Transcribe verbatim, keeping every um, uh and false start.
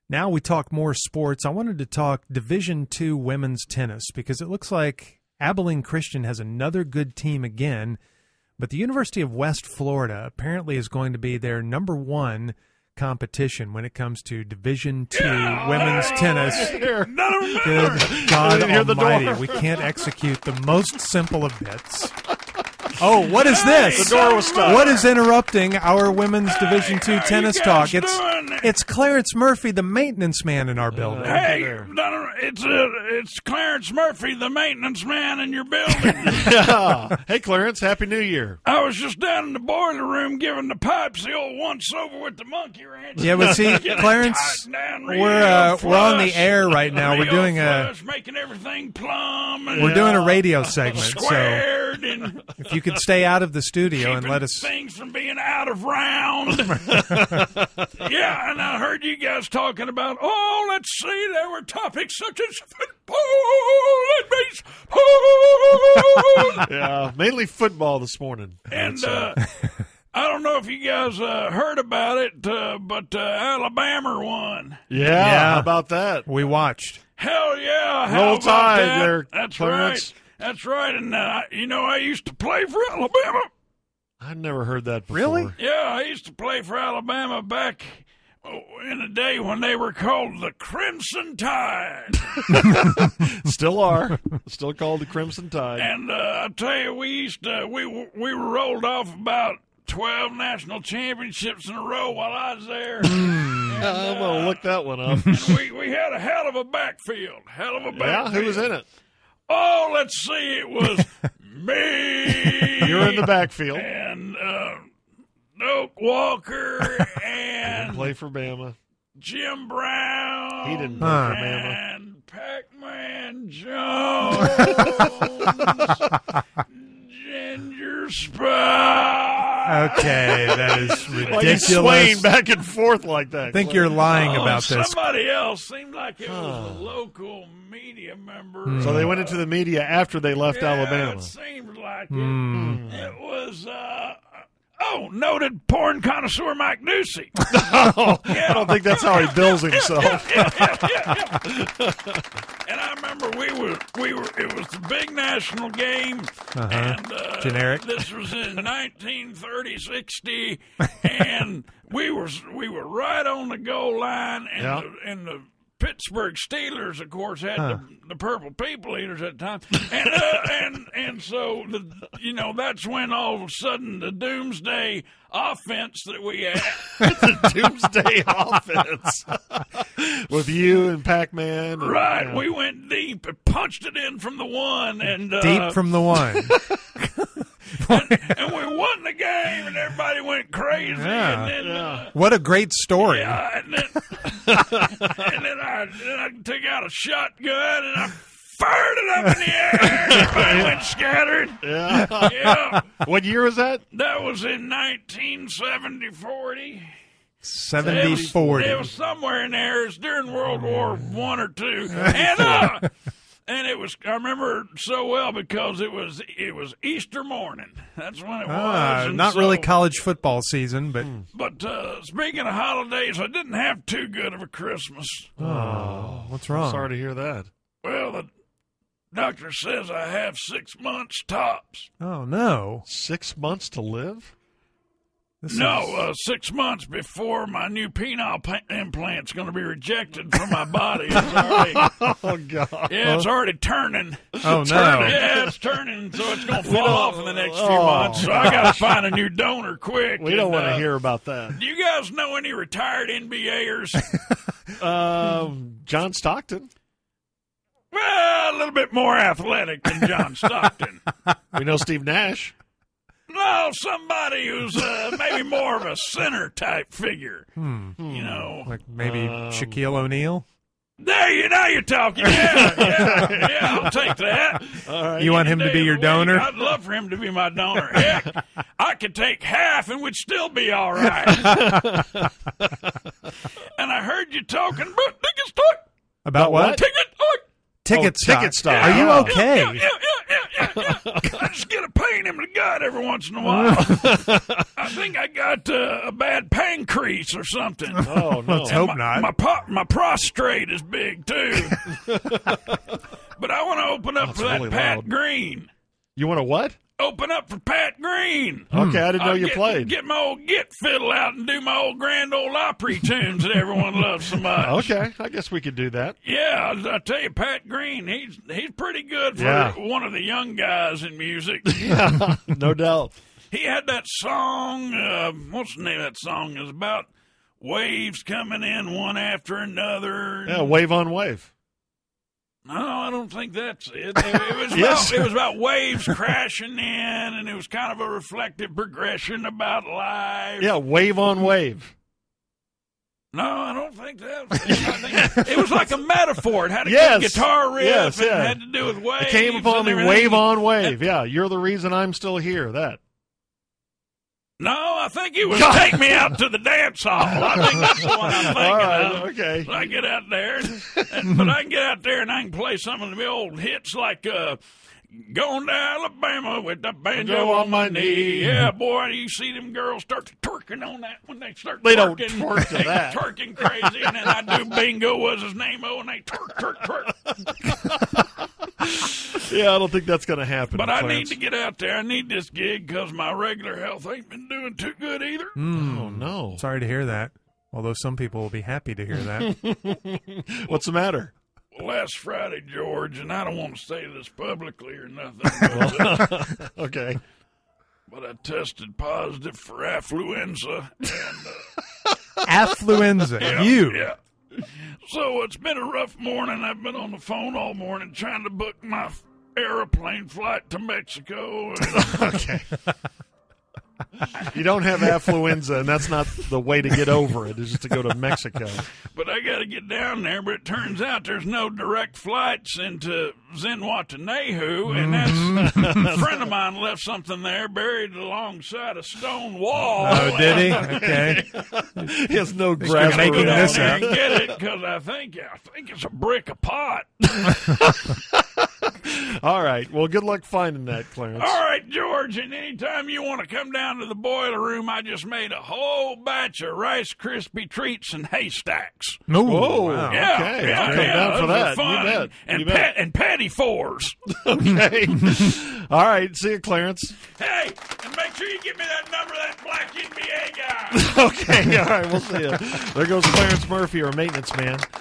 Now we talk more sports. I wanted to talk Division two women's tennis because it looks like Abilene Christian has another good team again, but the University of West Florida apparently is going to be their number one competition when it comes to Division two yeah, women's tennis. Good God Almighty, we can't execute the most simple of bits. Oh, what is this? The door was stuck. What is interrupting our women's hey, Division two tennis talk? It's it's Clarence Murphy, the maintenance man in our building. Hey, it's uh, it's Clarence Murphy, the maintenance man in your building. Yeah. Hey, Clarence, Happy New Year. I was just down in the boiler room giving the pipes the old once over with the monkey wrench. Yeah, but see, Clarence, we're uh, we're on the air right now. We're doing a making everything plumb. And, we're doing a radio segment, squared so and if you could stay out of the studio and let us things from being out of round. Yeah, and I heard you guys talking about. Oh, let's see, there were topics such as football and baseball. Yeah, mainly football this morning. And uh, I don't know if you guys uh, heard about it, uh, but uh, Alabama won. Yeah, yeah, how about that? We watched. Hell yeah! Roll How about Tide that? there, That's Clarence. right. That's right. And uh, you know, I used to play for Alabama. I never heard that before. Really? Yeah, I used to play for Alabama back in a day when they were called the Crimson Tide. Still are. Still called the Crimson Tide. And uh, I tell you, we used to, we we were rolled off about twelve national championships in a row while I was there. Mm. And, uh, I'm going to look that one up. And we, we had a hell of a backfield. Hell of a backfield. Yeah, who was in it? Oh, let's see. It was me. You're in the backfield. And uh, Doak Walker and play for Bama. Jim Brown. He didn't play huh. for Bama. And Pac-Man Jones. Ginger Spice. Okay, that is ridiculous. Why are you swaying back and forth like that? I think you're lying oh, about this. Somebody else seemed like it was a local media member. Mm. So they went into the media after they left yeah, Alabama. It seemed like mm. it. It was, uh, oh, noted porn connoisseur Mike Ducey. Oh, yeah. I don't think that's how he bills himself. Yeah, yeah, yeah, yeah, yeah. And I remember we were, we were, it was the big national game. Uh-huh. And, uh, generic. This was in nineteen thirty, sixty, and we were, we were right on the goal line, and, yeah. the, and the Pittsburgh Steelers, of course, had huh. the, the purple people eaters at the time, and uh, and and so the you know that's when all of a sudden the doomsday offense that we had, the doomsday offense with you and Pac-Man, and, right? Yeah. We went deep and punched it in from the one, and uh, deep from the one. and, and we won the game, and everybody went crazy. Yeah. And then, yeah. uh, what a great story! Yeah, and then, and then, I, then I took out a shotgun and I fired it up in the air. Everybody went scattered. Yeah. Yeah. What year was that? That was in nineteen seventy forty. seventy forty. It, it was somewhere in there. It was during World War One or two, and uh. And it was, I remember so well because it was it was Easter morning. That's when it ah, was. Not so, really college football season, but. But uh, speaking of holidays, I didn't have too good of a Christmas. Oh, what's wrong? I'm sorry to hear that. Well, the doctor says I have six months tops. Oh, no. Six months to live? This no, is... uh, six months before my new penile pa- implant's going to be rejected from my body. It's already, oh, God. Yeah, it's already turning. Oh, it's no. Turning. Yeah, it's turning, so it's going to fall off in the next few oh. months. So I got to find a new donor quick. We don't want to uh, hear about that. Do you guys know any retired N B Ers? um, John Stockton. Well, a little bit more athletic than John Stockton. We know Steve Nash. No, somebody who's uh, maybe more of a center type figure. Hmm. You know, like maybe um, Shaquille O'Neal. There you now you're talking. Yeah, yeah, yeah. I'll take that. All right. You want him to be your donor? I'd love for him to be my donor. Heck, I could take half and would still be all right. And I heard you talking about ticket stock. About what? Ticket stock. Ticket oh, stock. Ticket stock. Are you Yeah, okay? Yeah, yeah, yeah, yeah, yeah, yeah. I just get a pain in the gut every once in a while. I think I got uh, a bad pancreas or something. Oh, no. Let's hope my, not. My, po- my prostrate is big, too. But I want to open up That's for that really Pat loud. Green. You want to what? Open up for Pat Green. Okay, I didn't know I'll you get, played. Get my old Git fiddle out and do my old Grand Ole Opry tunes that everyone loves so much. Okay, I guess we could do that. Yeah, I, I tell you, Pat Green, he's he's pretty good for Yeah. one of the young guys in music. Yeah, no doubt. He had that song. Uh, what's the name of that song? It was about waves coming in one after another. Yeah, wave on wave. No, I don't think that's it. It, it was Yes. about, it was about waves crashing in, and it was kind of a reflective progression about life. Yeah, wave on wave. No, I don't think that. Was it. I think it was like a metaphor. It had a Yes. good guitar riff, Yes, and yeah. it had to do with waves. It came upon and me, everything. wave on wave. Yeah, you're the reason I'm still here. That. No, I think it was take me out to the dance hall. I think that's the one I'm thinking All right, of. okay. I get out there, and, but I can get out there and I can play some of the old hits like uh, "Going to Alabama with the banjo on my knee." Yeah, boy, you see them girls start to twerking on that when they start They don't twerking. twerk to They that. twerking crazy, and then I do Bingo was his name, oh, and they twerk, twerk, twerk. Yeah, I don't think that's going to happen. But I need Clarence. to get out there. I need this gig because my regular health ain't been doing too good either. Oh, no. Sorry to hear that. Although some people will be happy to hear that. What's the matter? Last Friday, George, and I don't want to say this publicly or nothing, but, uh, Okay. but I tested positive for affluenza. And, uh, Affluenza. yeah, you. Yeah. So it's been a rough morning. I've been on the phone all morning trying to book my airplane flight to Mexico. And, Okay. You don't have affluenza, and that's not the way to get over it, is just to go to Mexico. but I got to get down there. But it turns out there's no direct flights into Zinwatanehu, and that's a friend of mine left something there buried alongside a stone wall. Oh, did he? Okay. He has no I grasp gotta making go of down this there up. and get it because I think I think it's a brick of pot. All right. Well, good luck finding that, Clarence. All right, George, and anytime you want to come down to the boiler room, I just made a whole batch of Rice Krispie treats and haystacks. No. Whoa. Wow. Yeah, Okay, yeah, I'll come yeah, down for those are that. You fun. bet. And You bet. pat and patty fours. Okay. All right. See you, Clarence. Hey, and make sure you give me that number of that black N B A guy. Okay. All right. We'll see you. There goes Clarence Murphy, our maintenance man.